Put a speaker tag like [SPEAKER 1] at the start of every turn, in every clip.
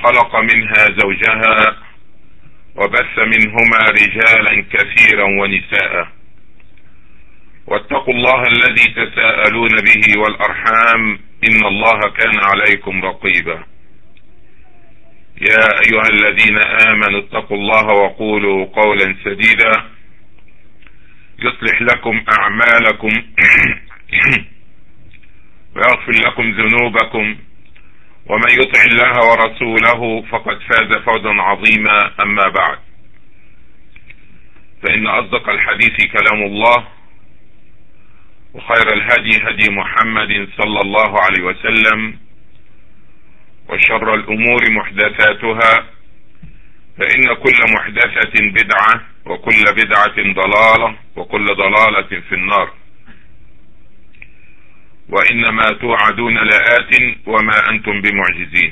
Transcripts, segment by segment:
[SPEAKER 1] خلق منها زوجها وبث منهما رجالا كثيرا ونساء واتقوا الله الذي تساءلون به والأرحام إن الله كان عليكم رقيبا. يا أيها الذين آمنوا اتقوا الله وقولوا قولا سديدا يصلح لكم أعمالكم ويغفر لكم ذنوبكم ومن يطع الله ورسوله فقد فاز فوزا عظيما. أما بعد، فإن أصدق الحديث كلام الله، وخير الهدي هدي محمد صلى الله عليه وسلم، وشر الأمور محدثاتها، فإن كل محدثة بدعة وكل بدعة ضلالة وكل ضلالة في النار. وإنما توعدون لآت وما أنتم بمعجزين.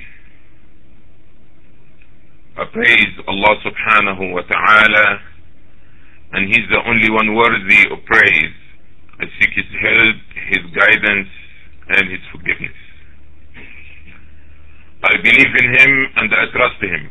[SPEAKER 1] I praise Allah subhanahu wa ta'ala, and He's the only one worthy of praise. I seek His help, His guidance, and His forgiveness. I believe in Him and I trust Him.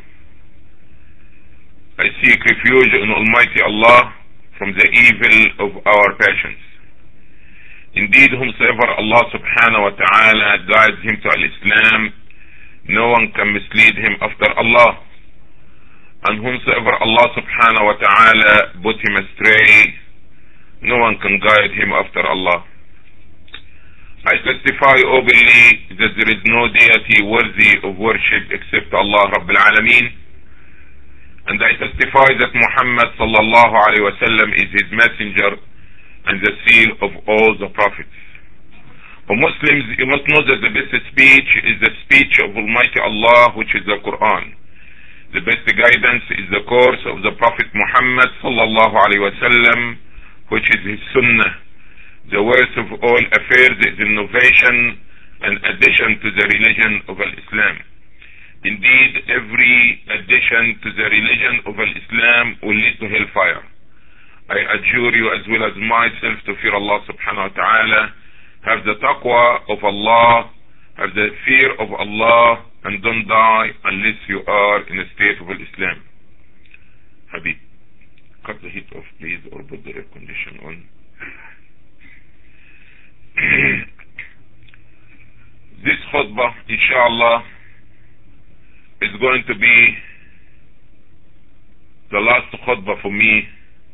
[SPEAKER 1] I seek refuge in Almighty Allah from the evil of our passions. Indeed, whomsoever Allah subhanahu wa ta'ala guides him to al-Islam, no one can mislead him after Allah. And whomsoever Allah subhanahu wa ta'ala put him astray, no one can guide him after Allah. I testify openly that there is no deity worthy of worship except Allah Rabbil Alameen. And I testify that Muhammad sallallahu alayhi wa sallam is his messenger and the seal of all the prophets. For Muslims, you must know that the best speech is the speech of Almighty Allah, which is the Quran. The best guidance is the course of the Prophet Muhammad sallallahu alaihi wasallam, which is his Sunnah. The worst of all affairs is innovation and addition to the religion of Islam. Indeed, every addition to the religion of Islam will lead to hellfire. I adjure you as well as myself to fear Allah subhanahu wa ta'ala, have the taqwa of Allah, have the fear of Allah, and don't die unless you are in a state of Islam. Habib, cut the heat off please, or put the air condition on. This khutbah, inshallah, is going to be the last khutbah for me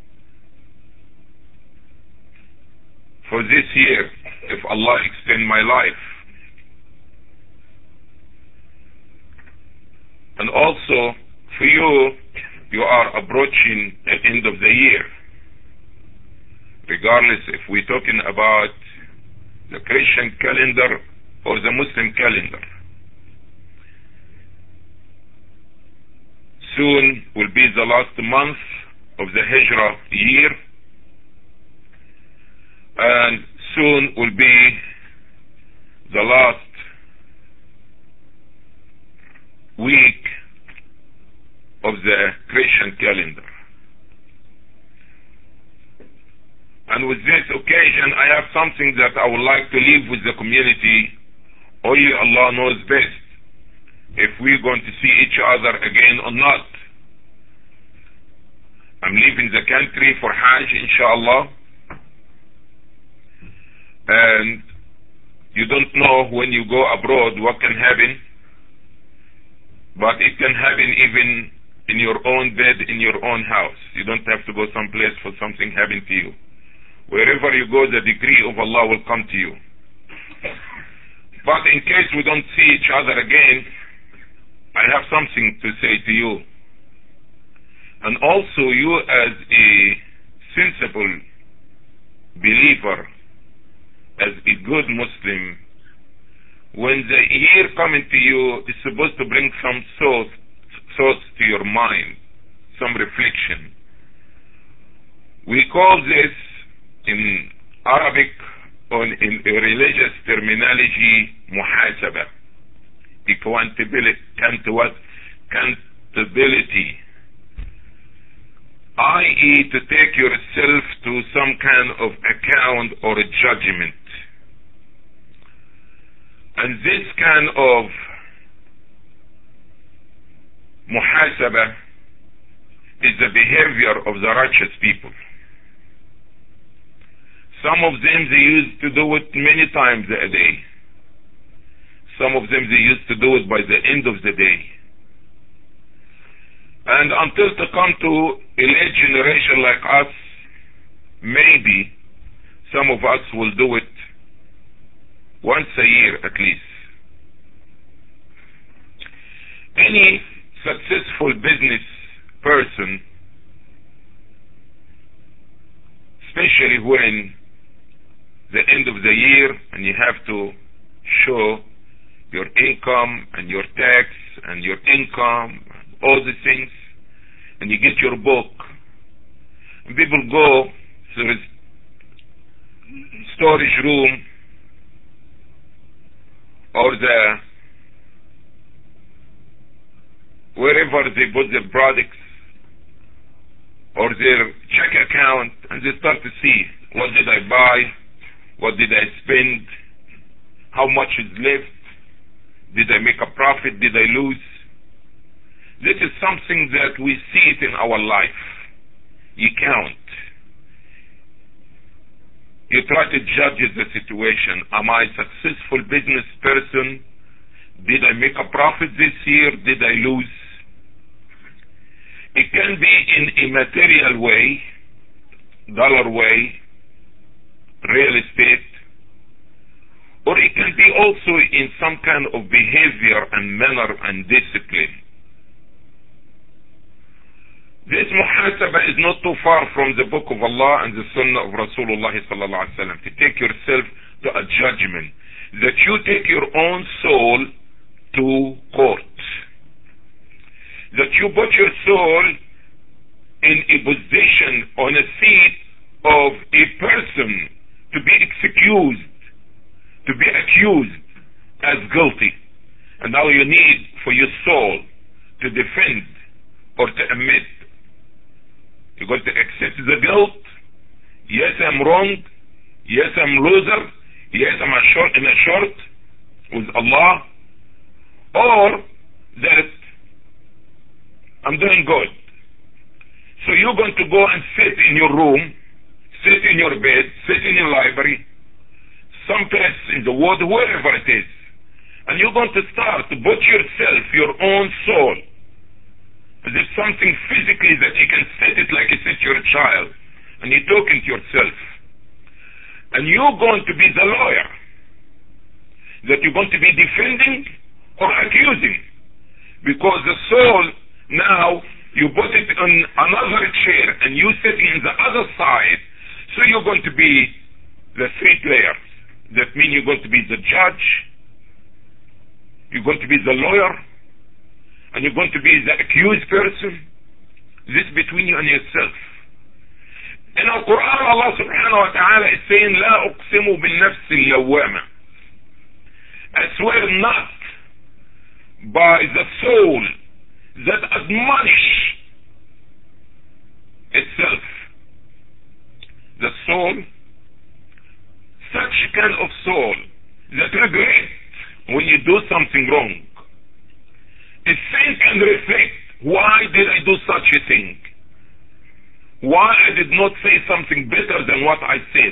[SPEAKER 1] for this year, if Allah extend my life. And also for you, you are approaching the end of the year. Regardless if we're talking about the Christian calendar or the Muslim calendar. Soon will be the last month of the Hijrah year, and soon will be the last week of the Christian calendar. And with this occasion, I have something that I would like to leave with the community. Only Allah knows best if we're going to see each other again or not. I'm leaving the country for Hajj, inshallah. And you don't know when you go abroad what can happen, but it can happen even in your own bed, in your own house. You don't have to go someplace for something happen to you. Wherever you go, the decree of Allah will come to you. But in case we don't see each other again, I have something to say to you. And also you as a sensible believer, as a good Muslim, when the year coming to you is supposed to bring some thoughts to your mind, some reflection. We call this in Arabic or in religious terminology muhasaba, accountability, i.e. to take yourself to some kind of account or a judgment. And this kind of muhasabah is the behavior of the righteous people. Some of them they used to do it many times a day. Some of them they used to do it by the end of the day. And until to come to a late generation like us, maybe some of us will do it once a year at least. Any successful business person, especially when the end of the year and you have to show your income and your tax and your income, all the things, and you get your book, and people go to the storage room or wherever they put their products or their check account, and they start to see, what did I buy? What did I spend? How much is left? Did I make a profit? Did I lose? This is something that we see it in our life. You count. You try to judge the situation. Am I a successful business person? Did I make a profit this year? Did I lose? It can be in a material way, dollar way, real estate, or it can be also in some kind of behavior and manner and discipline. This muhasabah is not too far from the book of Allah and the sunnah of Rasulullah sallallahu alaihi wasallam, to take yourself to a judgment, that you take your own soul to court, that you put your soul in a position, on a seat of a person to be excused, to be accused as guilty. And now you need for your soul to defend or to admit. You're going to accept the guilt. Yes, I'm wrong. Yes, I'm loser. Yes, I'm in a short with Allah. Or that I'm doing good. So you're going to go and sit in your room, sit in your bed, sit in your library, someplace in the world, wherever it is, and you're going to start to put yourself, your own soul, as if something physically that you can sit it like you sit your child, and you're talking to yourself. And you're going to be the lawyer, that you're going to be defending or accusing, because the soul now, you put it on another chair and you sitting in the other side, so you're going to be the three players. That means you're going to be the judge, you're going to be the lawyer, and you're going to be the accused person. This between you and yourself. In the Quran, Allah subhanahu wa ta'ala is saying, لا أقسم بالنفس اللوامة. I swear not by the soul that admonish itself. The soul, such kind of soul that regret when you do something wrong. It think and reflect, why did I do such a thing? Why I did not say something better than what I said?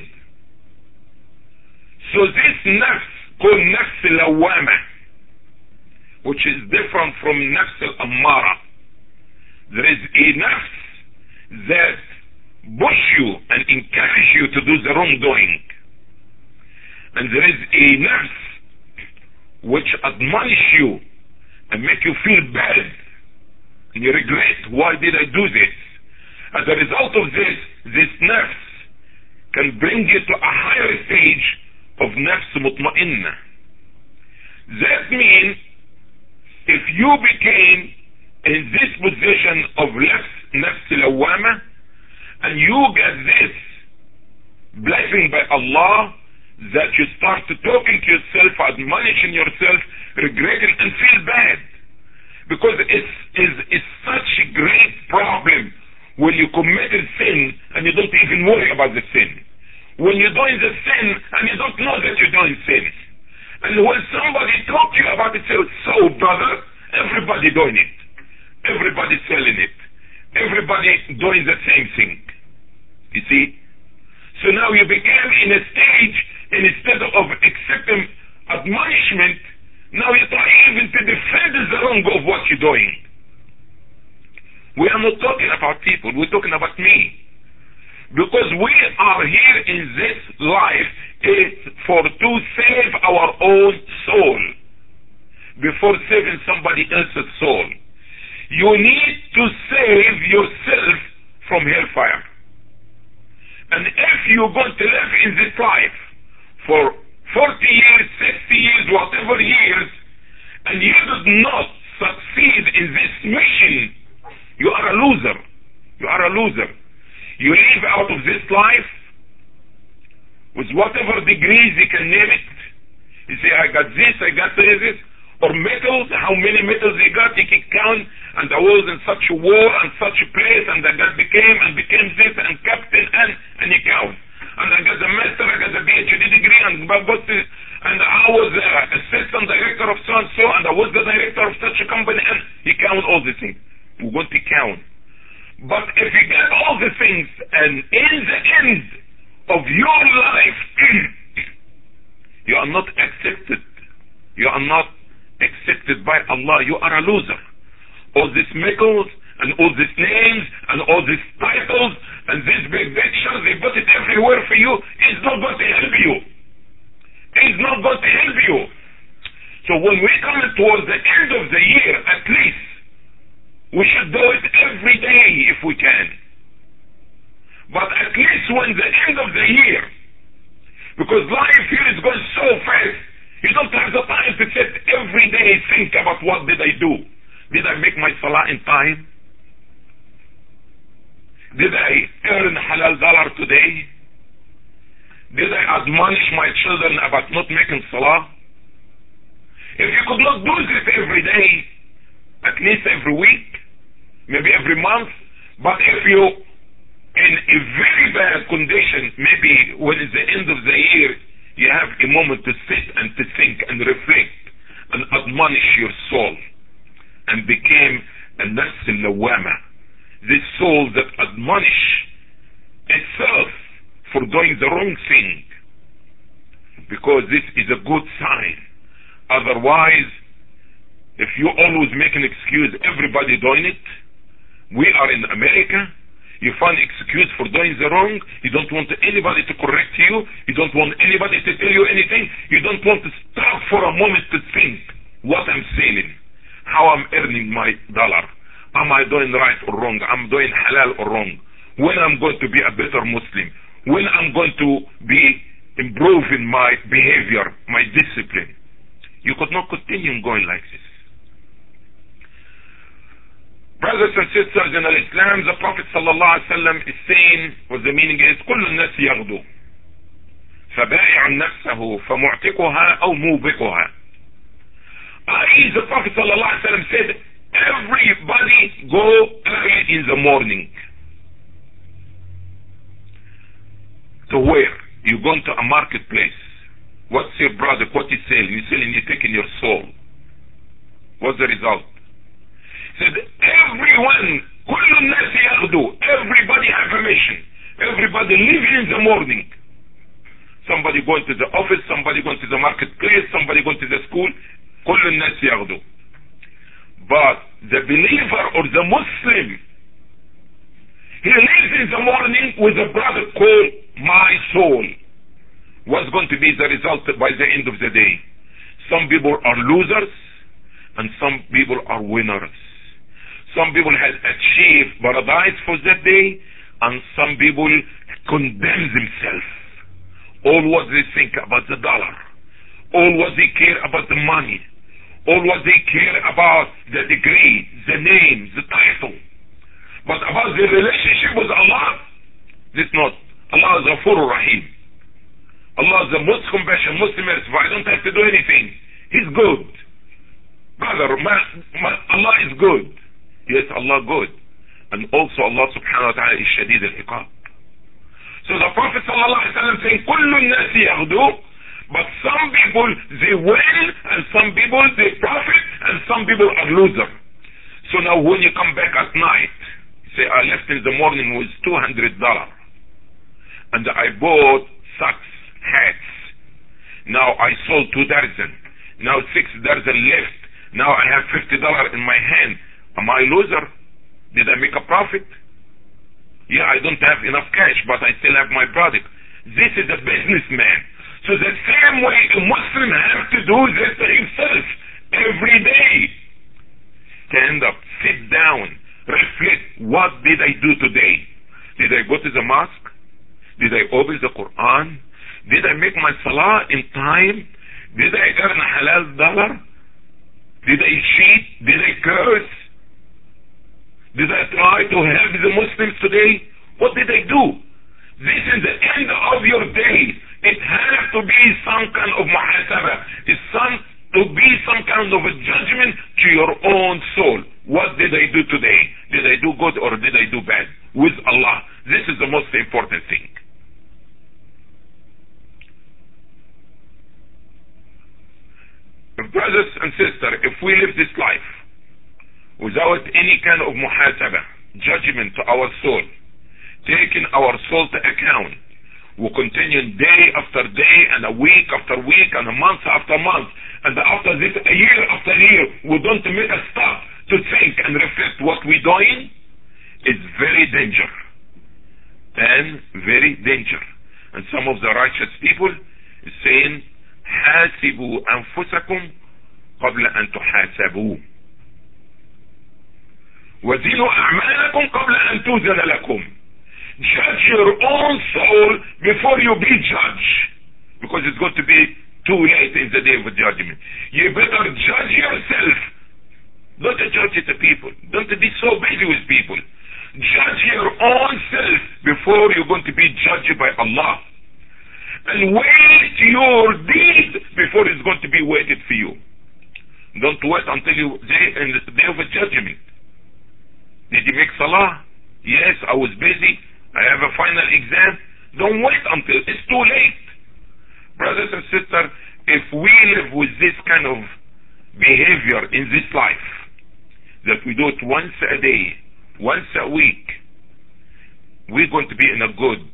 [SPEAKER 1] So this nafs, called nafs al-lawama, which is different from nafs al-ammara. There is a nafs that push you and encourage you to do the wrongdoing. And there is a nafs which admonish you and make you feel bad. And you regret, why did I do this? As a result of this nafs can bring you to a higher stage of nafs mutma'inna. That means if you became in this position of nafs lawama, and you get this blessing by Allah, that you start to talking to yourself, admonishing yourself, regretting and feel bad. Because it's such a great problem when you commit a sin and you don't even worry about the sin. When you're doing the sin and you don't know that you're doing sin. And when somebody talks to you about it, say, so brother, everybody doing it. everybody selling it. Everybody doing the same thing. You see? So now you became in a stage, and instead of accepting admonishment, now you try even to defend the wrong of what you're doing. We are not talking about people, we're talking about me. Because we are here in this life is to save our own soul before saving somebody else's soul. You need to save yourself from hellfire. And if you're going to live in this life for 40 years, 60 years, whatever years, and you did not succeed in this mission, you are a loser. You are a loser. You live out of this life with whatever degrees you can name it. You say, I got this, I got this. Or metals, how many metals you got, you can count, and I was in such a war and such a place, and I got became this, and captain, and you count. And I got the master, I got the PhD degree, and I was assistant director of so-and-so, and I was the director of such a company, and you count all the things. We're going to count. But if you get all the things, and in the end of your life, you are not accepted. You are not accepted by Allah. You are a loser. All these medals and all these names and all these titles and these big pictures, they put it everywhere for you. It's not going to help you. It's not going to help you. So when we come towards the end of the year, at least, we should do it every day if we can. But at least when the end of the year, because life here is going so fast, you don't have the time to sit every day think about what did I do. Did I make my salah in time? Did I earn halal dollar today? Did I admonish my children about not making salah? If you could not do this every day, at least every week, maybe every month, but if you in a very bad condition, maybe when it's the end of the year, you have a moment to sit and to think and reflect and admonish your soul and became a nafs al-lawama, this soul that admonish itself for doing the wrong thing, because this is a good sign. Otherwise, if you always make an excuse, everybody doing it. We are in America. You find excuse for doing the wrong. You don't want anybody to correct you. You don't want anybody to tell you anything. You don't want to stop for a moment to think what I'm selling, how I'm earning my dollar. Am I doing right or wrong? I'm doing halal or wrong? When I'm going to be a better Muslim? When I'm going to be improving my behavior, my discipline? You could not continue going like this. Brothers and sisters in Islam, the Prophet sallallahu alaihi wasallam is saying, what the meaning is, كل الناس يغدو فبائع نفسه فمعتقها أو موبقها. The Prophet sallallahu alaihi wasallam said, everybody go early in the morning. To where? You're going to a marketplace. What's your product? What you sell? You're selling, you're taking your soul. What's the result? Said everyone, كل الناس يغدو, everybody have a mission. Everybody living in the morning. Somebody going to the office, somebody going to the marketplace, somebody going to the school. كل الناس يغدو. But the believer or the Muslim, he lives in the morning with a brother called my soul. What's going to be the result by the end of the day? Some people are losers and some people are winners. Some people have achieved paradise for that day, and some people condemn themselves. All what they think about the dollar, all what they care about the money, all what they care about the degree, the name, the title. But about the relationship with Allah, this not. Allah is Ghafur Rahim. Allah is the most compassionate, most merciful. I don't have to do anything. He's good. Brother, Allah is good. Yes, Allah good. And also Allah subhanahu wa ta'ala is shadid al-iqab. So the Prophet sallallahu alayhi wa sallam saying, كل الناس يغدو, but some people they win, and some people they profit, and some people are loser. So now when you come back at night, say I left in the morning with $200 and I bought socks, hats. Now I sold 2 dozen. Now 6 dozen left. Now I have $50 in my hand. Am I a loser? Did I make a profit? Yeah, I don't have enough cash, but I still have my product. This is a businessman. So the same way a Muslim has to do this to himself every day. Stand up, sit down, reflect. What did I do today? Did I go to the mosque? Did I open the Quran? Did I make my salah in time? Did I earn a halal dollar? Did I cheat? Did I curse? Did I try to help the Muslims today? What did I do? This is the end of your day. It has to be some kind of muhasaba. It's to be some kind of a judgment to your own soul. What did I do today? Did I do good or did I do bad? With Allah. This is the most important thing. Brothers and sisters, if we live this life without any kind of muhasaba, judgment to our soul, taking our soul to account, we continue day after day and a week after week and a month after month, and after this a year after year, we don't make a stop to think and reflect what we're doing. It's very dangerous and very dangerous. And some of the righteous people is saying, حاسبوا أنفسكم قبل أن تحاسبوا وزنوا أعمالكم قبل أن توزن لكم. Judge your own soul before you be judged, because it's going to be too late in the day of judgment. You better judge yourself. Don't judge the people. Don't be so busy with people. Judge your own self before you're going to be judged by Allah. And wait your deed before it's going to be waited for you. Don't wait until you in the day of judgment. Did you make salah? Yes, I was busy. I have a final exam. Don't wait until it's too late. Brothers and sisters, if we live with this kind of behavior in this life, that we do it once a day, once a week, we're going to be in a good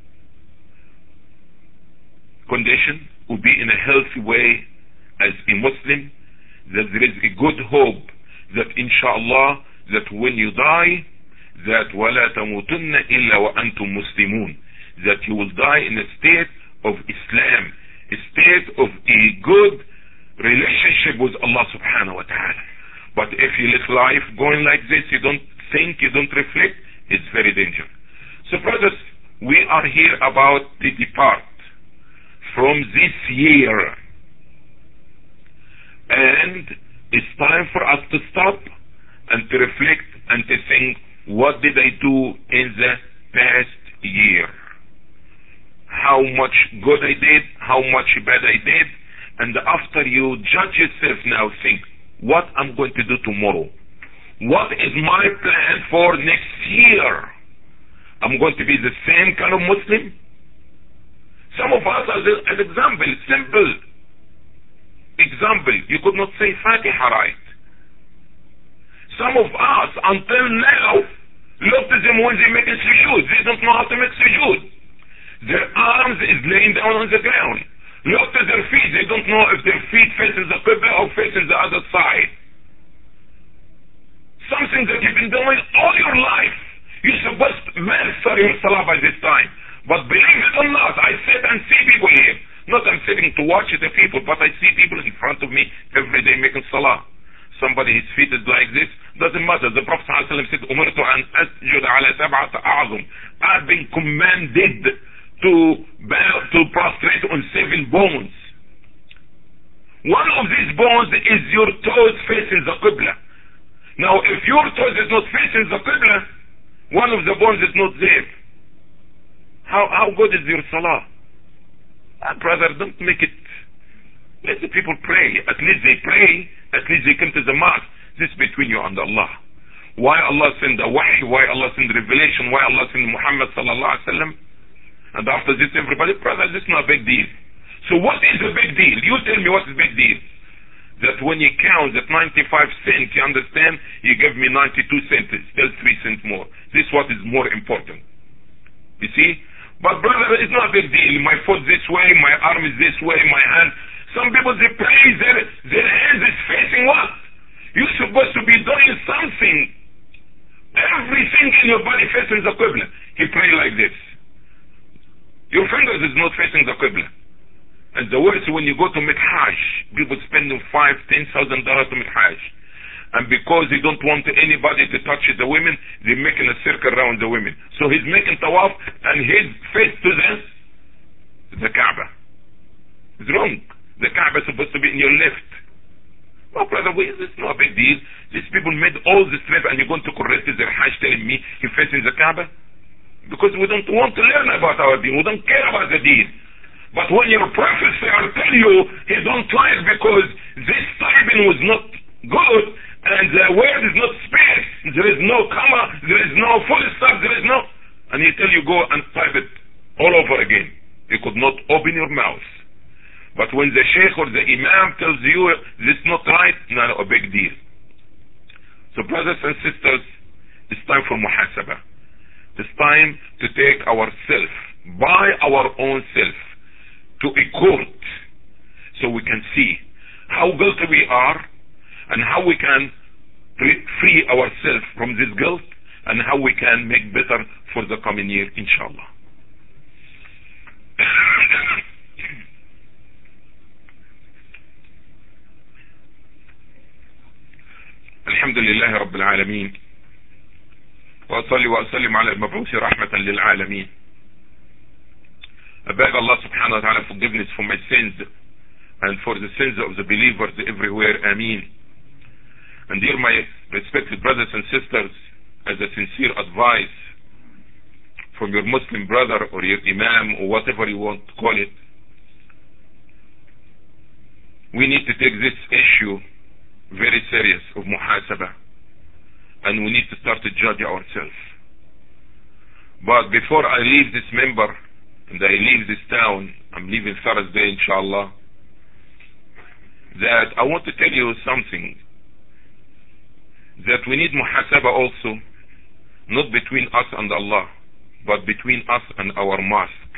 [SPEAKER 1] condition, will be in a healthy way as a Muslim, that there is a good hope that inshallah, that when you die, that وَلَا تَمُوتُنَّ إِلَّا وَأَنْتُمْ مُسْلِمُونَ, that you will die in a state of Islam, a state of a good relationship with Allah subhanahu wa ta'ala. But if you live life going like this, you don't think, you don't reflect, it's very dangerous. So brothers, we are here about to depart from this year, and it's time for us to stop and to reflect and to think, what did I do in the past year? How much good I did, how much bad I did, and after you judge yourself now, think, what I'm going to do tomorrow? What is my plan for next year? I'm going to be the same kind of Muslim? Some of us, as an example, simple example, you could not say Fatiha right. Some of us, until now, look to them when they make a sujood. They don't know how to make sujood. Their arms is laying down on the ground. Look to their feet. They don't know if their feet facing the qibla or facing the other side. Something that you've been doing all your life. You're supposed to master your salah by this time. But believe it or not, I sit and see people here. Not I'm sitting to watch the people, but I see people in front of me every day making salah. Somebody, his feet is like this, doesn't matter. The Prophet ﷺ said, أُمِرْتُ أَنْ أَسْجُدَ عَلَى سَبْعَةِ أَعْظُمٍ. I've been commanded to prostrate on 7 bones. One of these bones is your toes facing the Qibla. Now, if your toes is not facing the Qibla, one of the bones is not there. How good is your salah? Brother, don't make it. Let the people pray. At least they pray. At least they come to the mosque. This is between you and Allah. Why Allah send the wahy? Why Allah send revelation? Why Allah send Muhammad sallallahu alaihi wasallam? And after this, everybody, brother, this is not a big deal. So what is a big deal? You tell me what is a big deal. that when you count that 95 cents, you understand, you give me 92 cents, still 3 cents more. This is what is more important. You see? But brother, it's not a big deal. My foot this way, my arm is this way, my hand. Some people, they pray, their hands is facing what? You're supposed to be doing something. Everything in your body facing the Qibla. He pray like this. Your fingers is not facing the Qibla. And the worst, when you go to make Hajj, people spending $5,000-$10,000 to make Hajj. And because he don't want anybody to touch the women, they're making a circle around the women. So he's making tawaf and his face to the Kaaba. It's wrong. The Kaaba is supposed to be in your left. Well, brother, it's not a big deal. These people made all this trip and you're going to correct their Hajj telling me he's facing the Kaaba? Because we don't want to learn about our deen. We don't care about the deen. But when your prophet tell you he don't like because this typing was not good and the word is not space, there is no comma, there is no full stop, there is no, and he tell you go and type it all over again. You could not open your mouth. But when the sheikh or the imam tells you this is not right, not a big deal. So brothers and sisters, it's time for muhasabah. It's time to take ourselves, by our own self, to a court, so we can see how guilty we are and how we can free ourselves from this guilt and how we can make better for the coming year, inshallah. الحمد لله رب العالمين وأصلي وأسلم على المبعوث رحمة للعالمين. I beg Allah subhanahu wa ta'ala forgiveness for my sins and for the sins of the believers everywhere. Ameen. And dear my respected brothers and sisters, as a sincere advice from your Muslim brother or your imam or whatever you want to call it, we need to take this issue very serious of muhasabah, and we need to start to judge ourselves. But before I leave this member and I leave this town, I'm leaving Thursday inshallah, that I want to tell you something, that we need muhasabah also, not between us and Allah, but between us and our mosque.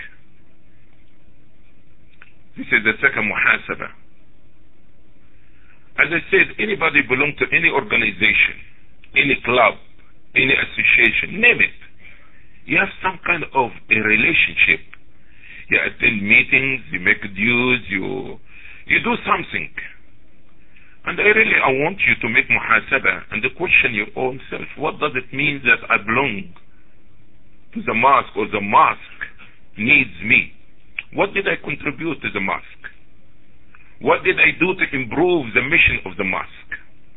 [SPEAKER 1] This is the second muhasabah. As I said, anybody belong to any organization, any club, any association, name it. You have some kind of a relationship. You attend meetings, you make dues, you do something. And I want you to make muhasabah and to question your own self. What does it mean that I belong to the mosque, or the mosque needs me? What did I contribute to the mosque? What did I do to improve the mission of the mosque?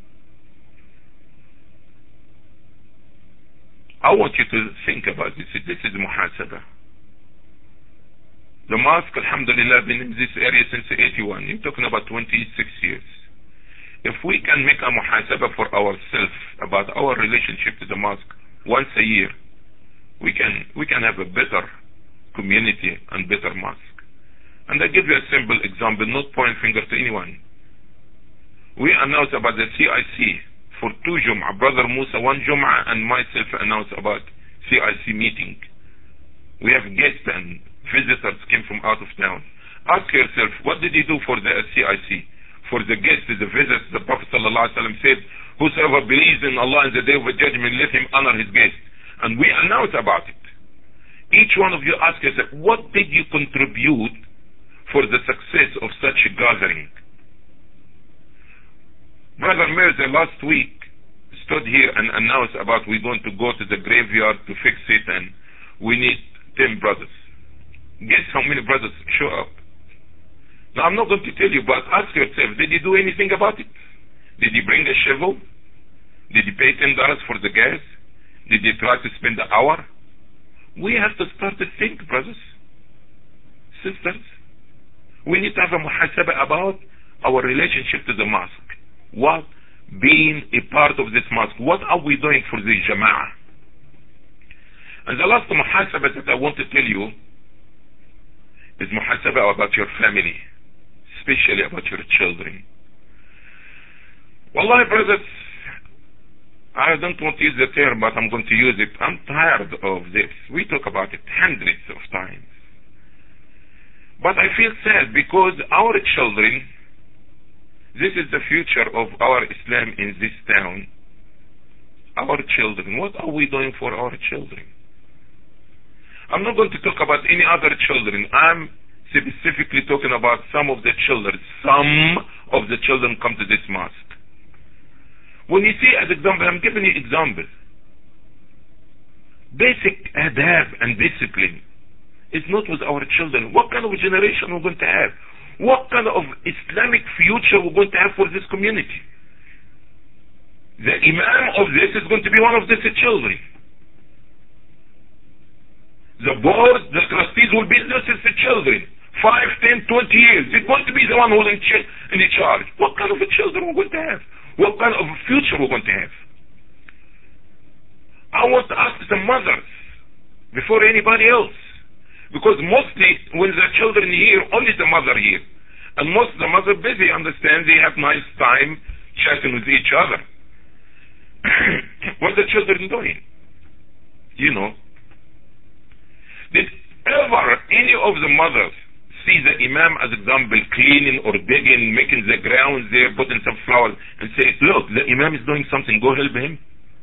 [SPEAKER 1] I want you to think about this. This is muhasabah. The mosque, alhamdulillah, been in this area since 81. You're talking about 26 years. If we can make a muhasabah for ourselves about our relationship to the mosque once a year, we can have a better community and better mosque. And I give you a simple example, not point finger to anyone. We announced about the CIC for 2 Jum'ah. Brother Musa 1 Jum'ah and myself announced about CIC meeting. We have guests and visitors came from out of town. Ask yourself, what did you do for the CIC? For the guests, the visitors, the Prophet ﷺ said, whosoever believes in Allah and the day of judgment, let him honor his guests. And we announced about it. Each one of you ask yourself, what did you contribute for the success of such a gathering? Brother Mirza last week stood here and announced about we're going to go to the graveyard to fix it and we need 10 brothers. Guess how many brothers show up? Now I'm not going to tell you, but ask yourself, did you do anything about it? Did you bring a shovel? Did you pay $10 for the gas? Did you try to spend an hour? We have to start to think, brothers, sisters. We need to have a muhasabah about our relationship to the mosque. What? Being a part of this mosque. What are we doing for the jama'ah? And the last muhasabah that I want to tell you is muhasabah about your family, especially about your children. Wallahi, brothers, I don't want to use the term, but I'm going to use it. I'm tired of this. We talk about it hundreds of times. But I feel sad because our children, this is the future of our Islam in this town. Our children, what are we doing for our children? I'm not going to talk about any other children. I'm specifically talking about some of the children. Some of the children come to this mosque. When you see, as example, I'm giving you examples. Basic adab and discipline is not with our children. What kind of a generation we're going to have? What kind of Islamic future we're going to have for this community? The imam of this is going to be one of these children. The board, the trustees will be these children. 5, 10, 20 years. They're going to be the one who's in charge. What kind of a children we're going to have? What kind of a future we're going to have? I want to ask the mothers before anybody else. Because mostly when the children here, only the mother here. And most of the mother busy, understand, they have nice time chatting with each other. What the children doing? You know. Did ever any of the mothers see the imam, as example, cleaning or digging, making the ground there, putting some flowers, and say, look, the imam is doing something, go help him?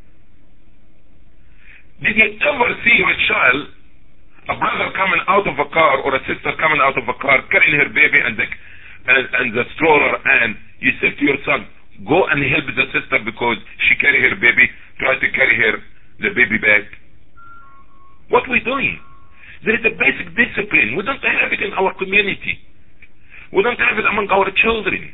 [SPEAKER 1] Did you ever see your child, a brother coming out of a car or a sister coming out of a car, carrying her baby and the stroller, and you say to your son, go and help the sister because she carry her baby, try to carry the baby back? What are we doing? There is a basic discipline. We don't have it in our community. We don't have it among our children.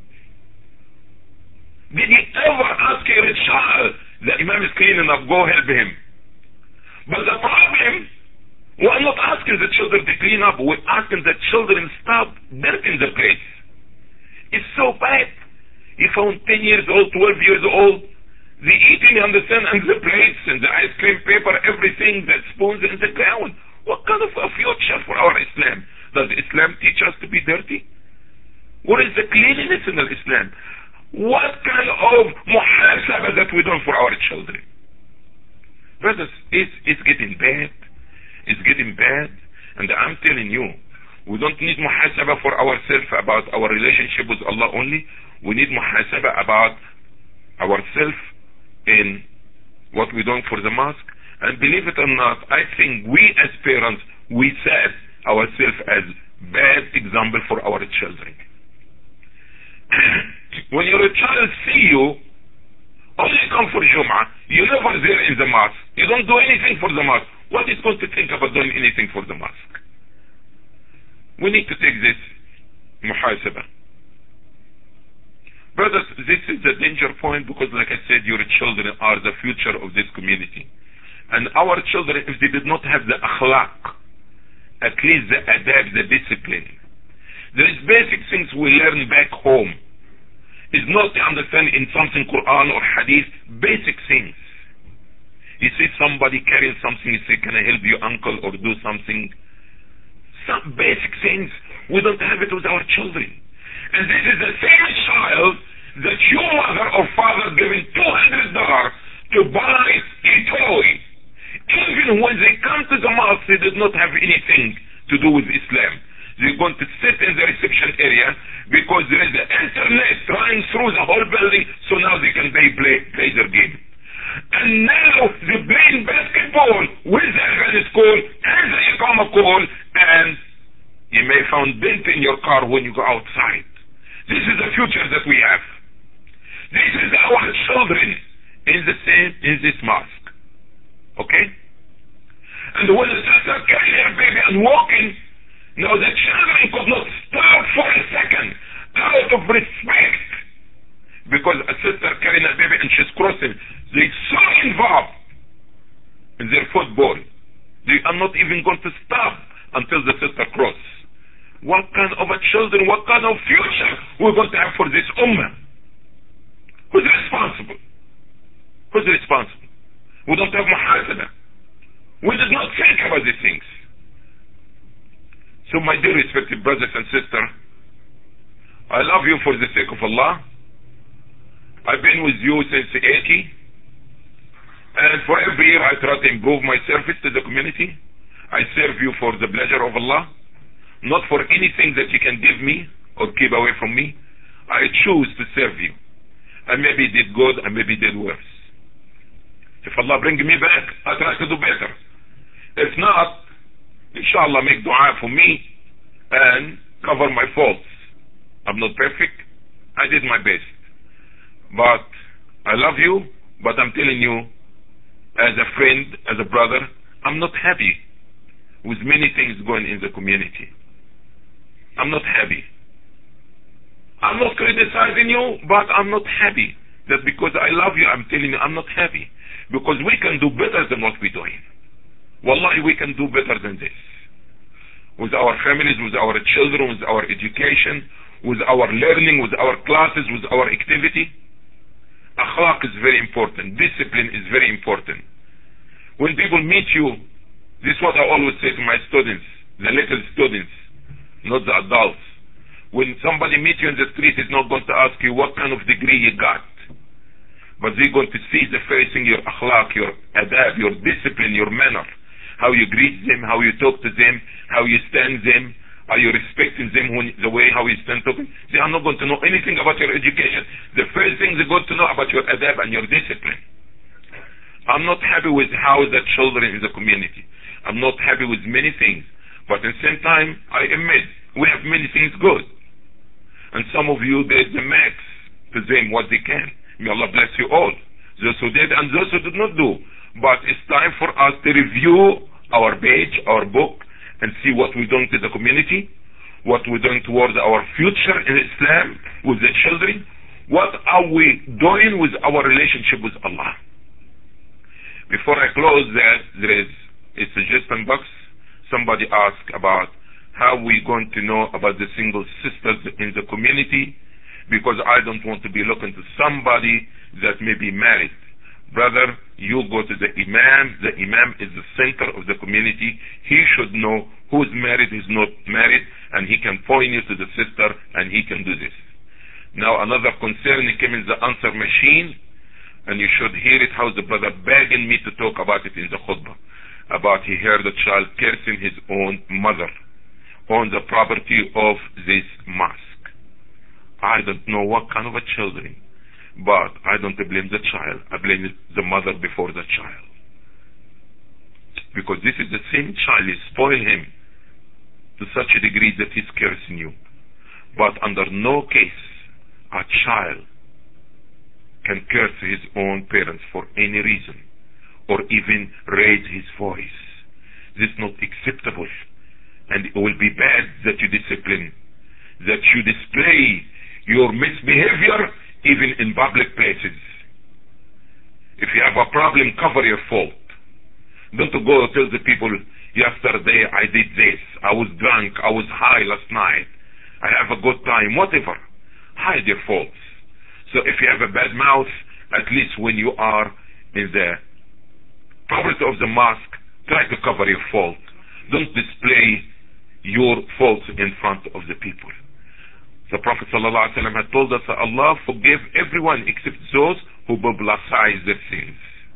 [SPEAKER 1] Did you ever ask your child, the imam is cleaning up, go help him? But the problem, we're not asking the children to clean up, we're asking the children stop dirtying the place. It's so bad. You found 10 years old, 12 years old, the eating, you understand, and the plates and the ice cream paper, everything, the spoons in the ground. What kind of a future for our Islam? Does Islam teach us to be dirty? What is the cleanliness in Islam? What kind of muhasabah that we do for our children? Brothers, it's getting bad. It's getting bad. And I'm telling you, we don't need muhasabah for ourselves about our relationship with Allah only. We need muhasabah about ourselves in what we're doing for the mosque. And believe it or not, I think we as parents, we set ourselves as bad example for our children. When your child see you, only come for Jum'ah, you're never there in the mosque. You don't do anything for the mosque. What is going to think about doing anything for the mosque? We need to take this muhasabah. Brothers, this is the danger point because, like I said, your children are the future of this community. And our children, if they did not have the akhlaq, at least the adab, the discipline, there is basic things we learn back home. It's not to understand in something Quran or Hadith, basic things. You see somebody carrying something, you say, can I help you, uncle, or do something? Some basic things, we don't have it with our children. And this is the same child that your mother or father giving $200 to buy a toy. Even when they come to the mosque, they did not have anything to do with Islam. They're going to sit in the reception area because there is the internet running through the whole building, so now they can play their game. And now they're playing basketball with the Adhan call and the Iqamah call, and you may find dent in your car when you go outside. This is the future that we have. This is our children in this mosque. Okay? And when the sister carrying her baby and walking, now the children could not stop for a second out of respect. Because a sister carrying a baby and she's crossing, they're so involved in their football. They are not even going to stop until the sister crosses. What kind of a children, what kind of future we're going to have for this ummah? Who's responsible? Who's responsible? We don't have muhasabah. We did not think about these things. So my dear respected brothers and sisters, I love you for the sake of Allah. I've been with you since 80, and for every year I try to improve my service to the community. I serve you for the pleasure of Allah, not for anything that you can give me or keep away from me. I choose to serve you. I maybe did good, I maybe did worse. If Allah bring me back, I try to do better. If not, inshallah, make dua for me and cover my faults. I'm not perfect. I did my best. But I love you, but I'm telling you, as a friend, as a brother, I'm not happy with many things going in the community. I'm not happy. I'm not criticizing you, but I'm not happy. That because I love you, I'm telling you, I'm not happy. Because we can do better than what we're doing. Wallahi, we can do better than this. With our families, with our children, with our education, with our learning, with our classes, with our activity. Akhlaq is very important. Discipline is very important. When people meet you, this is what I always say to my students, the little students, not the adults. When somebody meets you in the street, he's not going to ask you what kind of degree you got. But they're going to see the first thing, your akhlaq, your adab, your discipline, your manner. How you greet them, how you talk to them, how you stand them. Are you respecting them the way how you stand talking? They are not going to know anything about your education. The first thing they're going to know about your adab and your discipline. I'm not happy with how the children in the community. I'm not happy with many things. But at the same time, I admit, we have many things good. And some of you did the max to them what they can. May Allah bless you all. Those who did and those who did not do. But it's time for us to review our page, our book, and see what we're doing to the community, what we're doing towards our future in Islam with the children, what are we doing with our relationship with Allah. Before I close that, there is a suggestion box. Somebody asked about how we're going to know about the single sisters in the community, because I don't want to be looking to somebody that may be married. Brother, you go to the Imam. The Imam is the center of the community. He should know who's married, who's not married, and he can point you to the sister, and he can do this. Now, another concern came in the answer machine, and you should hear it, how the brother begging me to talk about it in the khutbah, about he heard the child cursing his own mother on the property of this mosque. I don't know what kind of a children. But I don't blame the child. I blame the mother before the child. Because this is the same child. You spoil him to such a degree that he's cursing you. But under no case a child can curse his own parents for any reason, or even raise his voice. This is not acceptable. And it will be bad that you discipline, that you display your misbehavior even in public places. If you have a problem, cover your fault. Don't go tell the people, yesterday I did this, I was drunk, I was high last night, I have a good time, whatever. Hide your faults. So if you have a bad mouth, at least when you are in the property of the mosque, try to cover your fault. Don't display your faults in front of the people. The Prophet ﷺ had told us that Allah forgive everyone except those who publicize their sins.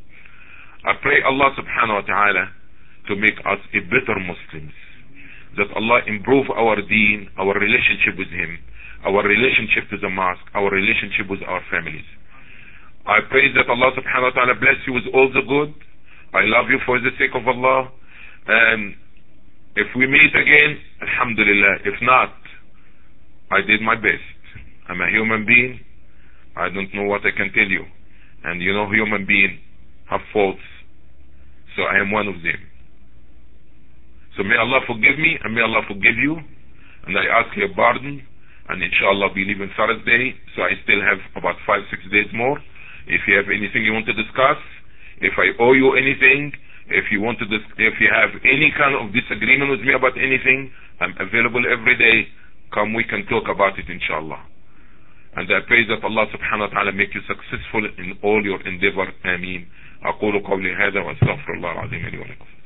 [SPEAKER 1] I pray Allah subhanahu wa ta'ala to make us a better Muslims. That Allah improve our deen, our relationship with Him, our relationship to the mosque, our relationship with our families. I pray that Allah subhanahu wa ta'ala bless you with all the good. I love you for the sake of Allah. And if we meet again, alhamdulillah. If not, I did my best. I'm a human being. I don't know what I can tell you. And you know, human beings have faults. So I am one of them. So may Allah forgive me and may Allah forgive you. And I ask your pardon. And inshallah we leave on Thursday. So I still have about 5-6 days more. If you have anything you want to discuss, if I owe you anything, if you want to if you have any kind of disagreement with me about anything, I'm available every day. Come, we can talk about it, inshallah. And I pray that Allah subhanahu wa ta'ala make you successful in all your endeavor. Ameen. أقول قولي هذا وأستغفر الله العظيم لي ولكم.